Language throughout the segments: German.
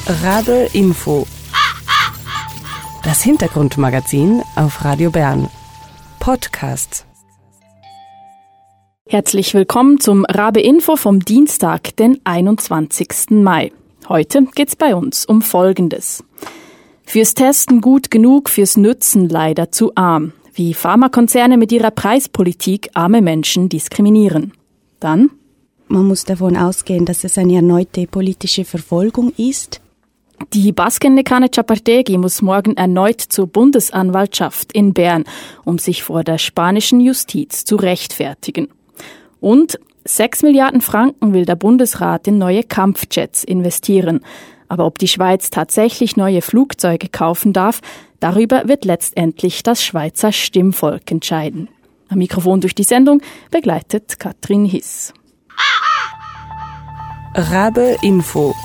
Rabe Info. Das Hintergrundmagazin auf Radio Bern. Podcast. Herzlich willkommen zum Rabe Info vom Dienstag, den 21. Mai. Heute geht's bei uns um Folgendes. Fürs Testen gut genug, fürs Nützen leider zu arm. Wie Pharmakonzerne mit ihrer Preispolitik arme Menschen diskriminieren. Dann: Man muss davon ausgehen, dass es eine erneute politische Verfolgung ist. Die Basken-Nekane Txapardegi muss morgen erneut zur Bundesanwaltschaft in Bern, um sich vor der spanischen Justiz zu rechtfertigen. Und 6 Milliarden Franken will der Bundesrat in neue Kampfjets investieren. Aber ob die Schweiz tatsächlich neue Flugzeuge kaufen darf, darüber wird letztendlich das Schweizer Stimmvolk entscheiden. Am Mikrofon durch die Sendung begleitet Katrin Hiss. Rabe Info.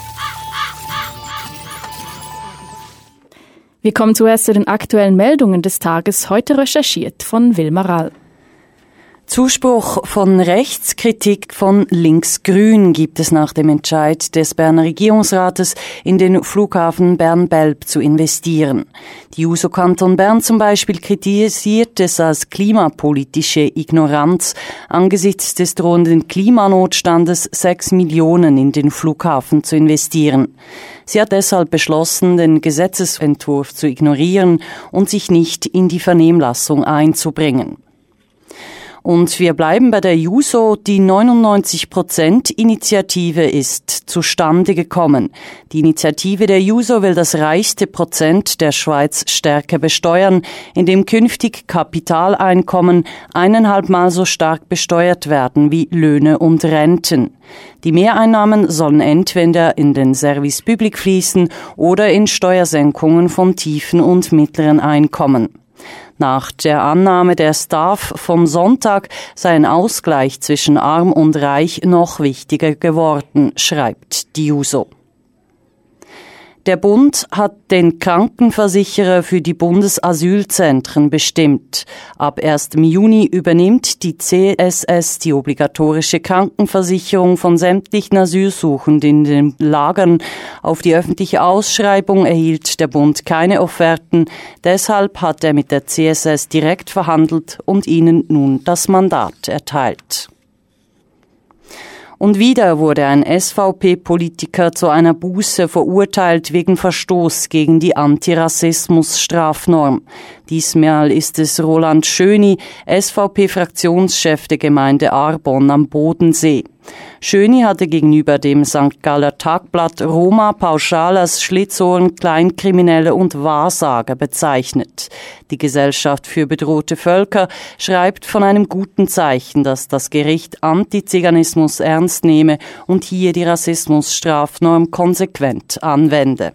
Wir kommen zuerst zu den aktuellen Meldungen des Tages, heute recherchiert von Wilma Rall. Zuspruch von rechts, Kritik von links-grün gibt es nach dem Entscheid des Berner Regierungsrates, in den Flughafen Bern-Belp zu investieren. Die JUSO Kanton Bern zum Beispiel kritisiert es als klimapolitische Ignoranz, angesichts des drohenden Klimanotstandes 6 Millionen in den Flughafen zu investieren. Sie hat deshalb beschlossen, den Gesetzesentwurf zu ignorieren und sich nicht in die Vernehmlassung einzubringen. Und wir bleiben bei der JUSO. Die 99%-Initiative ist zustande gekommen. Die Initiative der JUSO will das reichste Prozent der Schweiz stärker besteuern, indem künftig Kapitaleinkommen 1,5-mal so stark besteuert werden wie Löhne und Renten. Die Mehreinnahmen sollen entweder in den Service Public fließen oder in Steuersenkungen von tiefen und mittleren Einkommen. Nach der Annahme der Staff vom Sonntag sei ein Ausgleich zwischen Arm und Reich noch wichtiger geworden, schreibt die JUSO. Der Bund hat den Krankenversicherer für die Bundesasylzentren bestimmt. Ab 1. Juni übernimmt die CSS die obligatorische Krankenversicherung von sämtlichen Asylsuchenden in den Lagern. Auf die öffentliche Ausschreibung erhielt der Bund keine Offerten. Deshalb hat er mit der CSS direkt verhandelt und ihnen nun das Mandat erteilt. Und wieder wurde ein SVP-Politiker zu einer Buße verurteilt wegen Verstoß gegen die Antirassismus-Strafnorm. Diesmal ist es Roland Schöni, SVP-Fraktionschef der Gemeinde Arbon am Bodensee. Schöni hatte gegenüber dem St. Galler Tagblatt Roma pauschal als Schlitzohren, Kleinkriminelle und Wahrsager bezeichnet. Die Gesellschaft für bedrohte Völker schreibt von einem guten Zeichen, dass das Gericht Antiziganismus ernst nehme und hier die Rassismusstrafnorm konsequent anwende.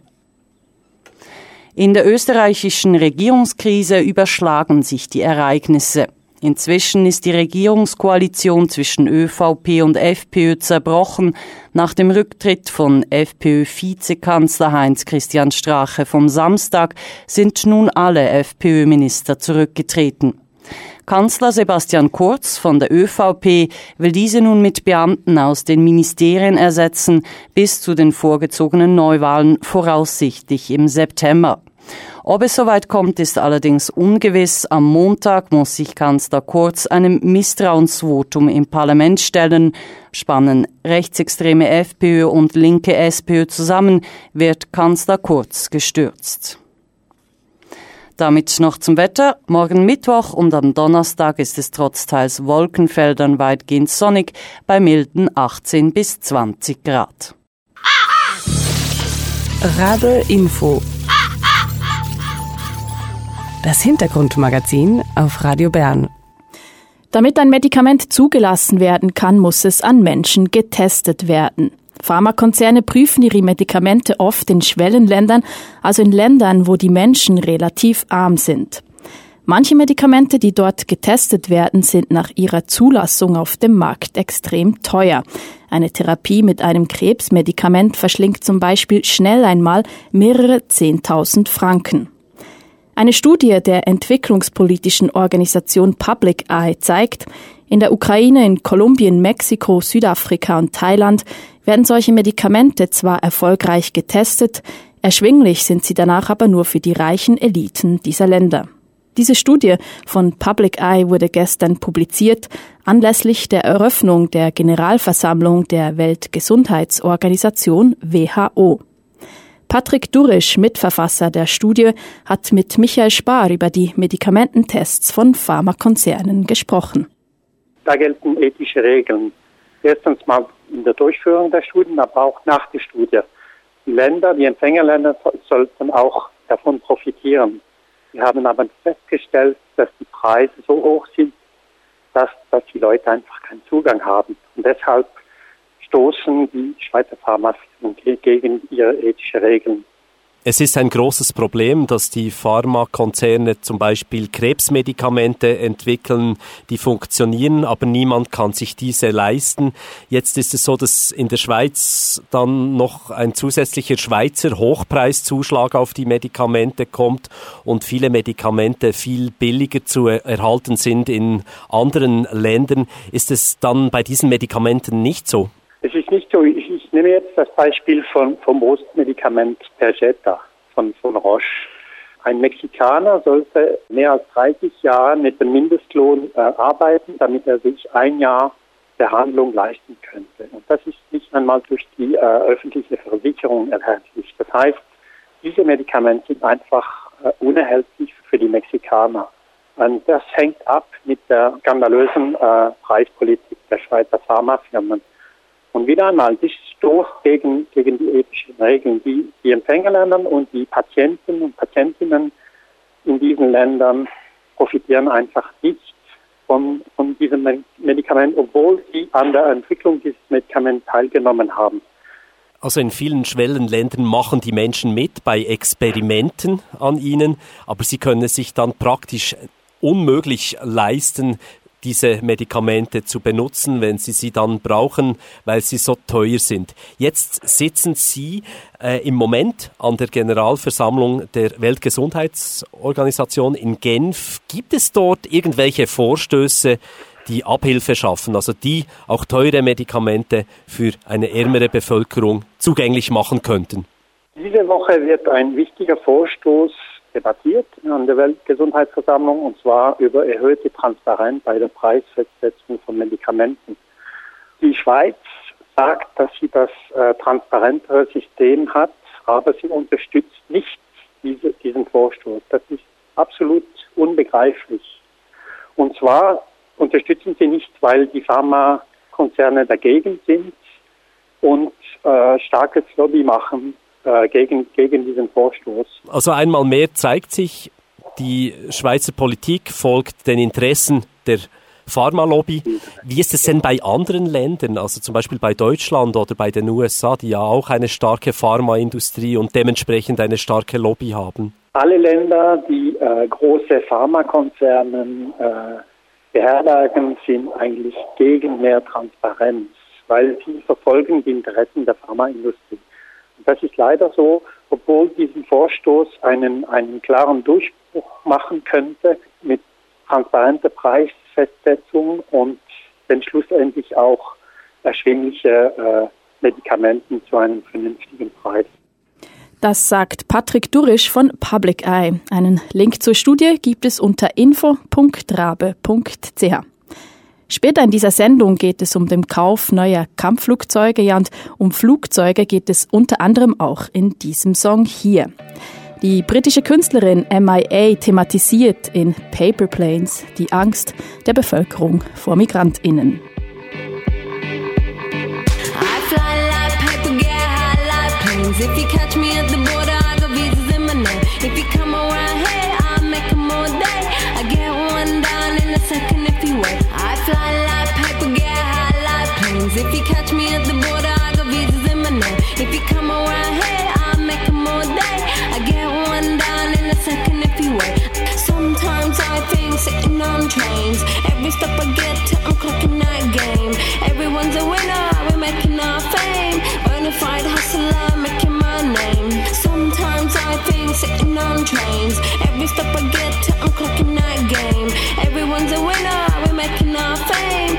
In der österreichischen Regierungskrise überschlagen sich die Ereignisse. Inzwischen ist die Regierungskoalition zwischen ÖVP und FPÖ zerbrochen. Nach dem Rücktritt von FPÖ-Vizekanzler Heinz-Christian Strache vom Samstag sind nun alle FPÖ-Minister zurückgetreten. Kanzler Sebastian Kurz von der ÖVP will diese nun mit Beamten aus den Ministerien ersetzen, bis zu den vorgezogenen Neuwahlen voraussichtlich im September. Ob es soweit kommt, ist allerdings ungewiss. Am Montag muss sich Kanzler Kurz einem Misstrauensvotum im Parlament stellen. Spannen rechtsextreme FPÖ und linke SPÖ zusammen, wird Kanzler Kurz gestürzt. Damit noch zum Wetter. Morgen Mittwoch und am Donnerstag ist es trotz teils Wolkenfeldern weitgehend sonnig bei milden 18 bis 20 Grad. Rabe Info. Das Hintergrundmagazin auf Radio Bern. Damit ein Medikament zugelassen werden kann, muss es an Menschen getestet werden. Pharmakonzerne prüfen ihre Medikamente oft in Schwellenländern, also in Ländern, wo die Menschen relativ arm sind. Manche Medikamente, die dort getestet werden, sind nach ihrer Zulassung auf dem Markt extrem teuer. Eine Therapie mit einem Krebsmedikament verschlingt zum Beispiel schnell einmal mehrere 10.000 Franken. Eine Studie der entwicklungspolitischen Organisation Public Eye zeigt, In der Ukraine, in Kolumbien, Mexiko, Südafrika und Thailand werden solche Medikamente zwar erfolgreich getestet, erschwinglich sind sie danach aber nur für die reichen Eliten dieser Länder. Diese Studie von Public Eye wurde gestern publiziert, anlässlich der Eröffnung der Generalversammlung der Weltgesundheitsorganisation WHO. Patrick Durisch, Mitverfasser der Studie, hat mit Michael Spar über die Medikamententests von Pharmakonzernen gesprochen. Da gelten ethische Regeln. Erstens mal in der Durchführung der Studien, aber auch nach der Studie. Die Länder, die Empfängerländer sollten auch davon profitieren. Wir haben aber festgestellt, dass die Preise so hoch sind, dass die Leute einfach keinen Zugang haben. Und deshalb stoßen die Schweizer Pharmafirmen gegen ihre ethischen Regeln. Es ist ein großes Problem, dass die Pharmakonzerne zum Beispiel Krebsmedikamente entwickeln, die funktionieren, aber niemand kann sich diese leisten. Jetzt ist es so, dass in der Schweiz dann noch ein zusätzlicher Schweizer Hochpreiszuschlag auf die Medikamente kommt und viele Medikamente viel billiger zu erhalten sind in anderen Ländern. Ist es dann bei diesen Medikamenten nicht so? Es ist nicht so. Ich nehme jetzt das Beispiel vom Brustmedikament Perjeta von Roche. Ein Mexikaner sollte mehr als 30 Jahre mit dem Mindestlohn arbeiten, damit er sich ein Jahr Behandlung leisten könnte. Und das ist nicht einmal durch die öffentliche Versicherung erhältlich. Das heißt, diese Medikamente sind einfach unerhältlich für die Mexikaner. Und das hängt ab mit der skandalösen Preispolitik der Schweizer Pharmafirmen. Und wieder einmal, das stoßt gegen die ethischen Regeln. Die Empfängerländer und die Patienten und Patientinnen in diesen Ländern profitieren einfach nicht von diesem Medikament, obwohl sie an der Entwicklung dieses Medikaments teilgenommen haben. Also in vielen Schwellenländern machen die Menschen mit bei Experimenten an ihnen, aber sie können es sich dann praktisch unmöglich leisten, diese Medikamente zu benutzen, wenn sie dann brauchen, weil sie so teuer sind. Jetzt sitzen Sie im Moment an der Generalversammlung der Weltgesundheitsorganisation in Genf. Gibt es dort irgendwelche Vorstöße, die Abhilfe schaffen, also die auch teure Medikamente für eine ärmere Bevölkerung zugänglich machen könnten? Diese Woche wird ein wichtiger Vorstoß debattiert an der Weltgesundheitsversammlung, und zwar über erhöhte Transparenz bei der Preisfestsetzung von Medikamenten. Die Schweiz sagt, dass sie das transparentere System hat, aber sie unterstützt nicht diesen Vorstoß. Das ist absolut unbegreiflich. Und zwar unterstützen sie nicht, weil die Pharmakonzerne dagegen sind und starkes Lobby machen gegen diesen Vorstoß. Also einmal mehr zeigt sich, die Schweizer Politik folgt den Interessen der Pharmalobby. Wie ist es denn bei anderen Ländern, also zum Beispiel bei Deutschland oder bei den USA, die ja auch eine starke Pharmaindustrie und dementsprechend eine starke Lobby haben? Alle Länder, die große Pharmakonzerne beherbergen, sind eigentlich gegen mehr Transparenz, weil sie verfolgen die Interessen der Pharmaindustrie. Das ist leider so, obwohl diesen Vorstoß einen klaren Durchbruch machen könnte mit transparenter Preisfestsetzung und dann schlussendlich auch erschwingliche Medikamenten zu einem vernünftigen Preis. Das sagt Patrick Durisch von Public Eye. Einen Link zur Studie gibt es unter info.rabe.ch. Später in dieser Sendung geht es um den Kauf neuer Kampfflugzeuge, ja, und um Flugzeuge geht es unter anderem auch in diesem Song hier. Die britische Künstlerin MIA thematisiert in Paper Planes die Angst der Bevölkerung vor MigrantInnen. If you catch me at the border, I got visas in my name. If you come around here, I'll make them all day. I get one down in a second if you wait. I fly like paper, get high like planes. If you catch me at the border, I got visas in my name. If you come around here, I'll make them all day. I get one down in a second if you wait. Sometimes I think sitting on trains. Every step I get to, I'm clocking that game. Everyone's a winner, we're making our fame. Bonafide hustler, making my name. Sometimes I think sitting on trains. Every step I get to, I'm clocking that game. Everyone's a winner, we're making our fame.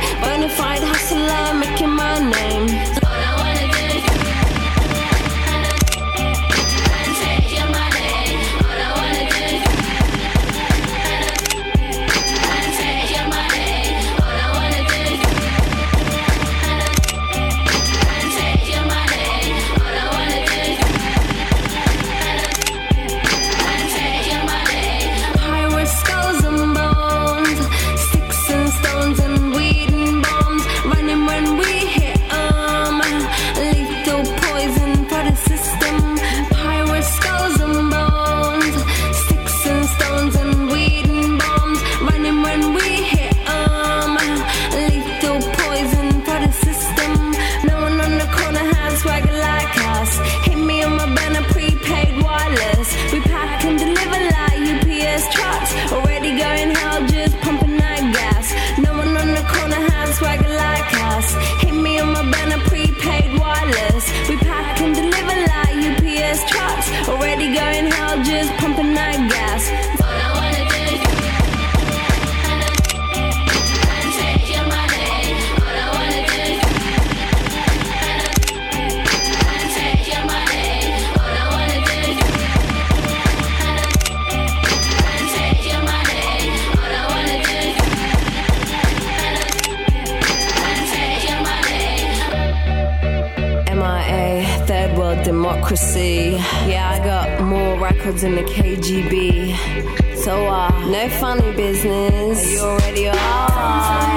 gas. Hit me on my banner, prepaid wireless. We pack and deliver like UPS trucks. Already going hell, just pumping that gas. No one on the corner has swagger like us. Hit me on my banner, prepaid wireless. We pack and deliver like UPS trucks. Already going hell, just pumping that gas. All I wanna do is and take your money. All I wanna do is and take your money. All I wanna do is and take your money. All I wanna do is and take your money. MIA, third world democracy. Yeah, I got more records in the KGB. So, no funny business. You already are.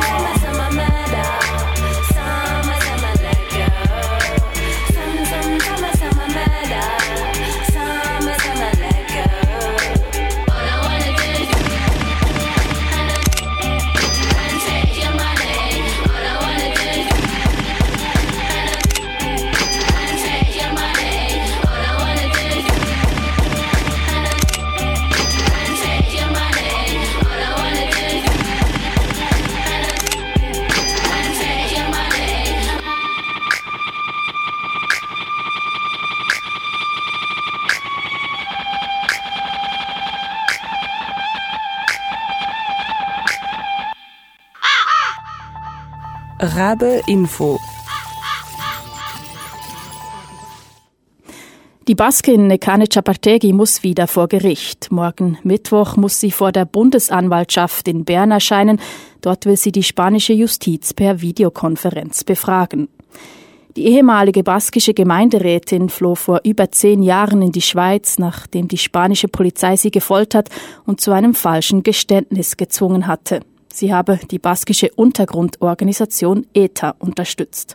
Rabe Info. Die Baskin Nekane Txapardegi muss wieder vor Gericht. Morgen Mittwoch muss sie vor der Bundesanwaltschaft in Bern erscheinen. Dort will sie die spanische Justiz per Videokonferenz befragen. Die ehemalige baskische Gemeinderätin floh vor über 10 Jahren in die Schweiz, nachdem die spanische Polizei sie gefoltert und zu einem falschen Geständnis gezwungen hatte. Sie habe die baskische Untergrundorganisation ETA unterstützt.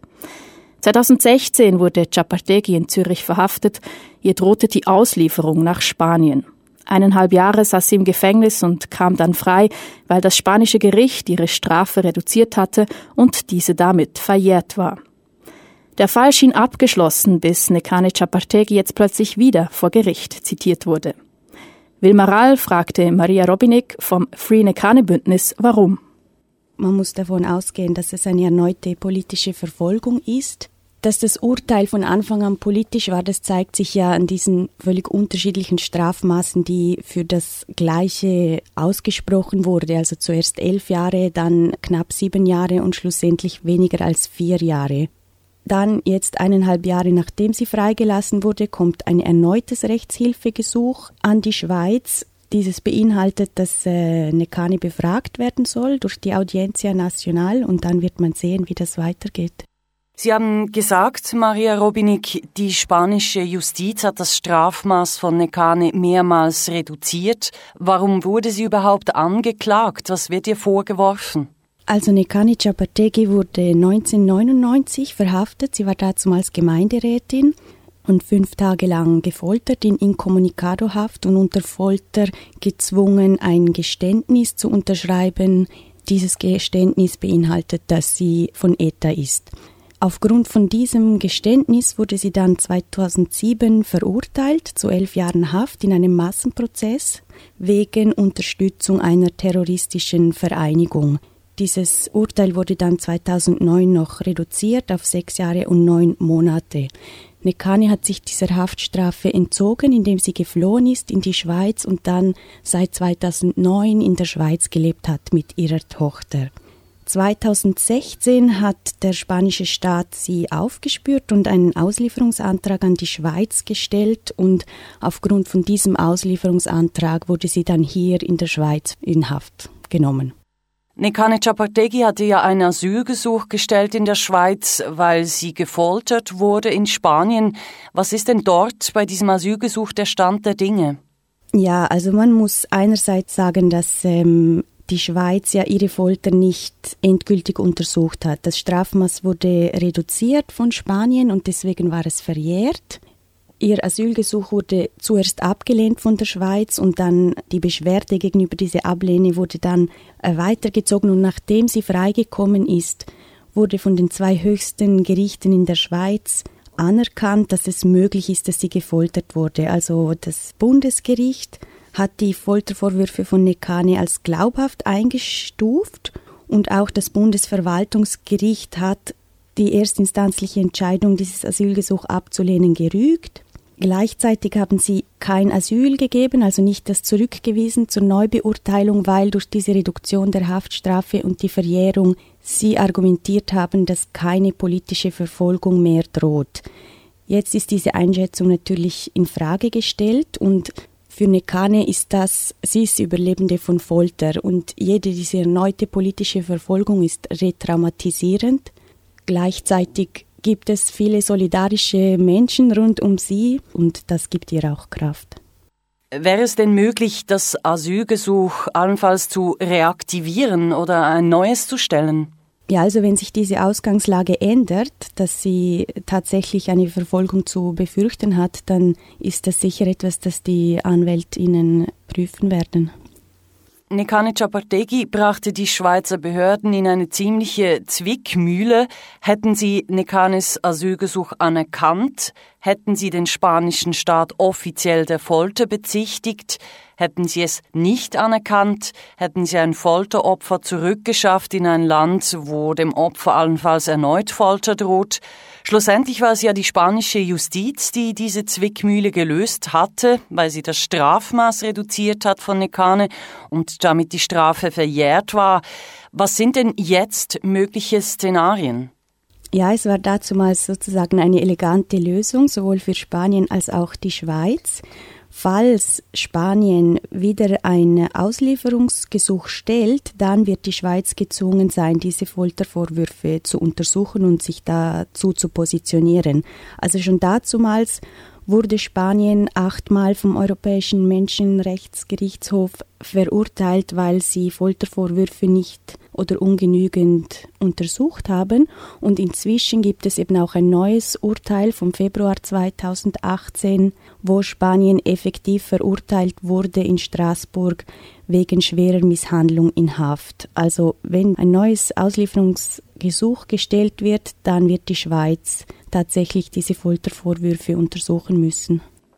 2016 wurde Txapardegi in Zürich verhaftet. Ihr drohte die Auslieferung nach Spanien. 1,5 Jahre saß sie im Gefängnis und kam dann frei, weil das spanische Gericht ihre Strafe reduziert hatte und diese damit verjährt war. Der Fall schien abgeschlossen, bis Nekane Txapardegi jetzt plötzlich wieder vor Gericht zitiert wurde. Wilma Rall fragte Maria Robinek vom Free Nekane-Bündnis, warum. Man muss davon ausgehen, dass es eine erneute politische Verfolgung ist. Dass das Urteil von Anfang an politisch war, das zeigt sich ja an diesen völlig unterschiedlichen Strafmaßen, die für das Gleiche ausgesprochen wurde. Also zuerst 11 Jahre, dann knapp 7 Jahre und schlussendlich weniger als 4 Jahre. Dann, jetzt 1,5 Jahre nachdem sie freigelassen wurde, kommt ein erneutes Rechtshilfegesuch an die Schweiz. Dieses beinhaltet, dass Nekane befragt werden soll durch die Audiencia Nacional und dann wird man sehen, wie das weitergeht. Sie haben gesagt, Maria Robinek, die spanische Justiz hat das Strafmaß von Nekane mehrmals reduziert. Warum wurde sie überhaupt angeklagt? Was wird ihr vorgeworfen? Also Nekane Txapardegi wurde 1999 verhaftet. Sie war damals Gemeinderätin und 5 Tage lang gefoltert in Incommunicado-Haft und unter Folter gezwungen, ein Geständnis zu unterschreiben. Dieses Geständnis beinhaltet, dass sie von ETA ist. Aufgrund von diesem Geständnis wurde sie dann 2007 verurteilt zu 11 Jahren Haft in einem Massenprozess wegen Unterstützung einer terroristischen Vereinigung. Dieses Urteil wurde dann 2009 noch reduziert auf 6 Jahre und 9 Monate. Nekane hat sich dieser Haftstrafe entzogen, indem sie geflohen ist in die Schweiz und dann seit 2009 in der Schweiz gelebt hat mit ihrer Tochter. 2016 hat der spanische Staat sie aufgespürt und einen Auslieferungsantrag an die Schweiz gestellt und aufgrund von diesem Auslieferungsantrag wurde sie dann hier in der Schweiz in Haft genommen. Nekane Txapardegi hatte ja ein Asylgesuch gestellt in der Schweiz, weil sie gefoltert wurde in Spanien. Was ist denn dort bei diesem Asylgesuch der Stand der Dinge? Ja, also man muss einerseits sagen, dass die Schweiz ja ihre Folter nicht endgültig untersucht hat. Das Strafmaß wurde reduziert von Spanien und deswegen war es verjährt. Ihr Asylgesuch wurde zuerst abgelehnt von der Schweiz und dann die Beschwerde gegenüber dieser Ablehnung wurde dann weitergezogen und nachdem sie freigekommen ist, wurde von den 2 höchsten Gerichten in der Schweiz anerkannt, dass es möglich ist, dass sie gefoltert wurde. Also das Bundesgericht hat die Foltervorwürfe von Nekane als glaubhaft eingestuft und auch das Bundesverwaltungsgericht hat die erstinstanzliche Entscheidung, dieses Asylgesuch abzulehnen, gerügt. Gleichzeitig haben sie kein Asyl gegeben, also nicht das zurückgewiesen zur Neubeurteilung, weil durch diese Reduktion der Haftstrafe und die Verjährung sie argumentiert haben, dass keine politische Verfolgung mehr droht. Jetzt ist diese Einschätzung natürlich in Frage gestellt und für Nekane sie ist Überlebende von Folter und diese erneute politische Verfolgung ist retraumatisierend. Gleichzeitig gibt es viele solidarische Menschen rund um sie und das gibt ihr auch Kraft. Wäre es denn möglich, das Asylgesuch allenfalls zu reaktivieren oder ein neues zu stellen? Ja, also wenn sich diese Ausgangslage ändert, dass sie tatsächlich eine Verfolgung zu befürchten hat, dann ist das sicher etwas, das die AnwältInnen prüfen werden. Nekane Capartegui brachte die Schweizer Behörden in eine ziemliche Zwickmühle. Hätten sie Nekanes Asylgesuch anerkannt, hätten sie den spanischen Staat offiziell der Folter bezichtigt, hätten sie es nicht anerkannt, hätten sie ein Folteropfer zurückgeschafft in ein Land, wo dem Opfer allenfalls erneut Folter droht. Schlussendlich war es ja die spanische Justiz, die diese Zwickmühle gelöst hatte, weil sie das Strafmaß reduziert hat von Nekane und damit die Strafe verjährt war. Was sind denn jetzt mögliche Szenarien? Ja, es war dazumals sozusagen eine elegante Lösung, sowohl für Spanien als auch die Schweiz. Falls Spanien wieder ein Auslieferungsgesuch stellt, dann wird die Schweiz gezwungen sein, diese Foltervorwürfe zu untersuchen und sich dazu zu positionieren. Also schon dazumals wurde Spanien 8-mal vom Europäischen Menschenrechtsgerichtshof verurteilt, weil sie Foltervorwürfe nicht oder ungenügend untersucht haben. Und inzwischen gibt es eben auch ein neues Urteil vom Februar 2018, wo Spanien effektiv verurteilt wurde in Straßburg wegen schwerer Misshandlung in Haft. Also wenn ein neues Auslieferungsgesuch gestellt wird, dann wird die Schweiz tatsächlich diese Foltervorwürfe untersuchen müssen.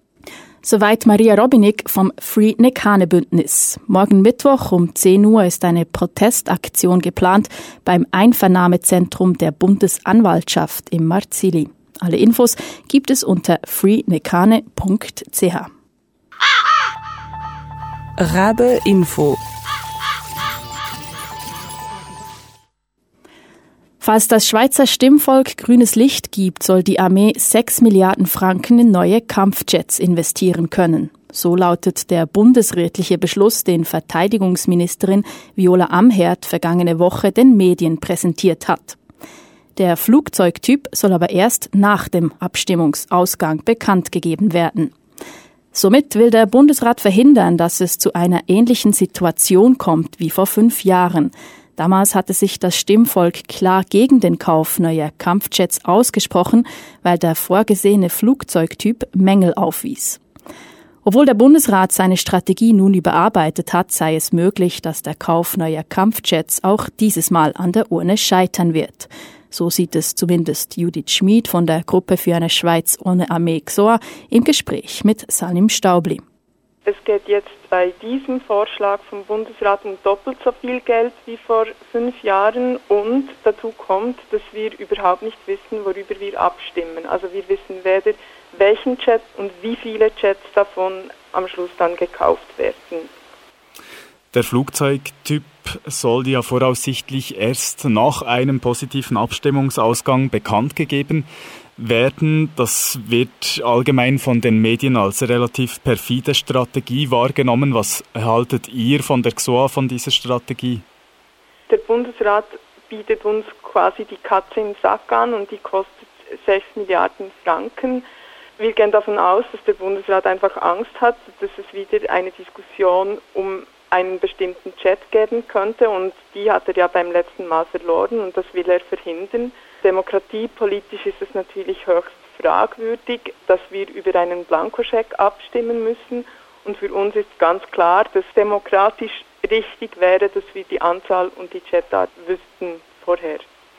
Soweit Maria Robinig vom Free Nekane Bündnis. Morgen Mittwoch um 10 Uhr ist eine Protestaktion geplant beim Einvernahmezentrum der Bundesanwaltschaft im Marzili. Alle Infos gibt es unter freenekane.ch. Rabe Info. Falls das Schweizer Stimmvolk grünes Licht gibt, soll die Armee 6 Milliarden Franken in neue Kampfjets investieren können. So lautet der bundesrätliche Beschluss, den Verteidigungsministerin Viola Amherd vergangene Woche den Medien präsentiert hat. Der Flugzeugtyp soll aber erst nach dem Abstimmungsausgang bekannt gegeben werden. Somit will der Bundesrat verhindern, dass es zu einer ähnlichen Situation kommt wie vor 5 Jahren. Damals hatte sich das Stimmvolk klar gegen den Kauf neuer Kampfjets ausgesprochen, weil der vorgesehene Flugzeugtyp Mängel aufwies. Obwohl der Bundesrat seine Strategie nun überarbeitet hat, sei es möglich, dass der Kauf neuer Kampfjets auch dieses Mal an der Urne scheitern wird. So sieht es zumindest Judith Schmid von der Gruppe für eine Schweiz ohne Armee XOA im Gespräch mit Salim Staubli. Es geht jetzt bei diesem Vorschlag vom Bundesrat um doppelt so viel Geld wie vor 5 Jahren und dazu kommt, dass wir überhaupt nicht wissen, worüber wir abstimmen. Also wir wissen weder, welchen Jet und wie viele Jets davon am Schluss dann gekauft werden. Der Flugzeugtyp soll ja voraussichtlich erst nach einem positiven Abstimmungsausgang bekannt gegeben werden. Das wird allgemein von den Medien als relativ perfide Strategie wahrgenommen. Was haltet ihr von der XOA, von dieser Strategie? Der Bundesrat bietet uns quasi die Katze im Sack an und die kostet 6 Milliarden Franken. Wir gehen davon aus, dass der Bundesrat einfach Angst hat, dass es wieder eine Diskussion um einen bestimmten Jet geben könnte und die hat er ja beim letzten Mal verloren und das will er verhindern. Demokratiepolitisch ist es natürlich höchst fragwürdig, dass wir über einen Blankoscheck abstimmen müssen und für uns ist ganz klar, dass demokratisch richtig wäre, dass wir die Anzahl und die Jetart wüssten vorher.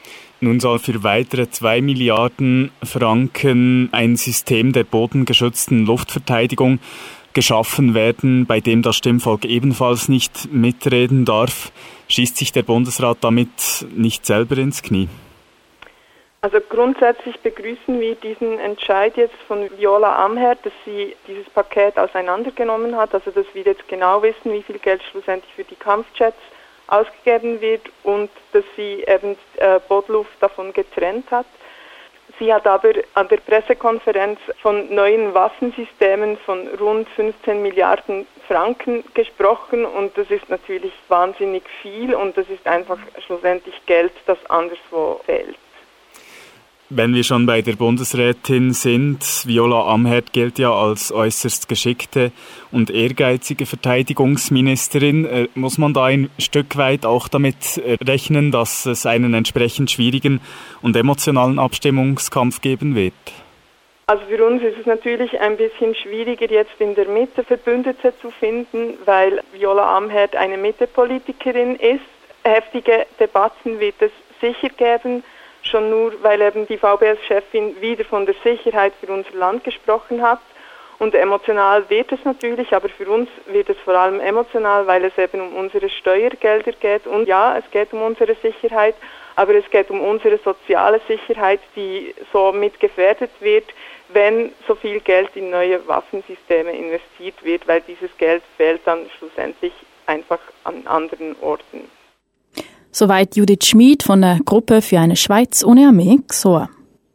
Nun soll für weitere 2 Milliarden Franken ein System der bodengeschützten Luftverteidigung geschaffen werden, bei dem das Stimmvolk ebenfalls nicht mitreden darf. Schießt sich der Bundesrat damit nicht selber ins Knie? Also grundsätzlich begrüßen wir diesen Entscheid jetzt von Viola Amherd, dass sie dieses Paket auseinandergenommen hat, also dass wir jetzt genau wissen, wie viel Geld schlussendlich für die Kampfjets ausgegeben wird und dass sie eben Bodluft davon getrennt hat. Sie hat aber an der Pressekonferenz von neuen Waffensystemen von rund 15 Milliarden Franken gesprochen und das ist natürlich wahnsinnig viel und das ist einfach schlussendlich Geld, das anderswo fehlt. Wenn wir schon bei der Bundesrätin sind, Viola Amherd gilt ja als äußerst geschickte und ehrgeizige Verteidigungsministerin. Muss man da ein Stück weit auch damit rechnen, dass es einen entsprechend schwierigen und emotionalen Abstimmungskampf geben wird? Also für uns ist es natürlich ein bisschen schwieriger, jetzt in der Mitte Verbündete zu finden, weil Viola Amherd eine Mitte-Politikerin ist. Heftige Debatten wird es sicher geben, schon nur, weil eben die VBS-Chefin wieder von der Sicherheit für unser Land gesprochen hat. Und emotional wird es natürlich, aber für uns wird es vor allem emotional, weil es eben um unsere Steuergelder geht. Und ja, es geht um unsere Sicherheit, aber es geht um unsere soziale Sicherheit, die so mit gefährdet wird, wenn so viel Geld in neue Waffensysteme investiert wird, weil dieses Geld fehlt dann schlussendlich einfach an anderen Orten. Soweit Judith Schmid von der Gruppe für eine Schweiz ohne Armee, XOR.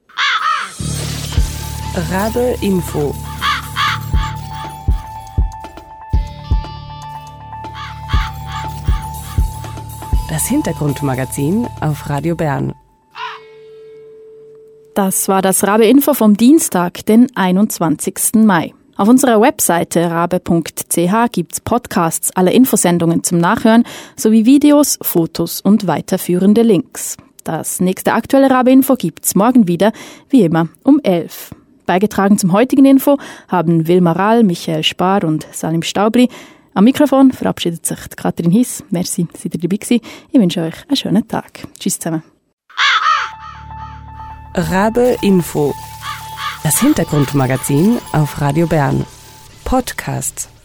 Rabe Info. Das Hintergrundmagazin auf Radio Bern. Das war das Rabe-Info vom Dienstag, den 21. Mai. Auf unserer Webseite rabe.ch gibt's Podcasts, alle Infosendungen zum Nachhören, sowie Videos, Fotos und weiterführende Links. Das nächste aktuelle Rabe-Info gibt's morgen wieder, wie immer, um 11. Beigetragen zum heutigen Info haben Wilma Rahl, Michael Spar und Salim Staubli. Am Mikrofon verabschiedet sich Katrin Hiss. Merci, seid ihr dabei gewesen. Ich wünsche euch einen schönen Tag. Tschüss zusammen. Rabe Info. Das Hintergrundmagazin auf Radio Bern. Podcast.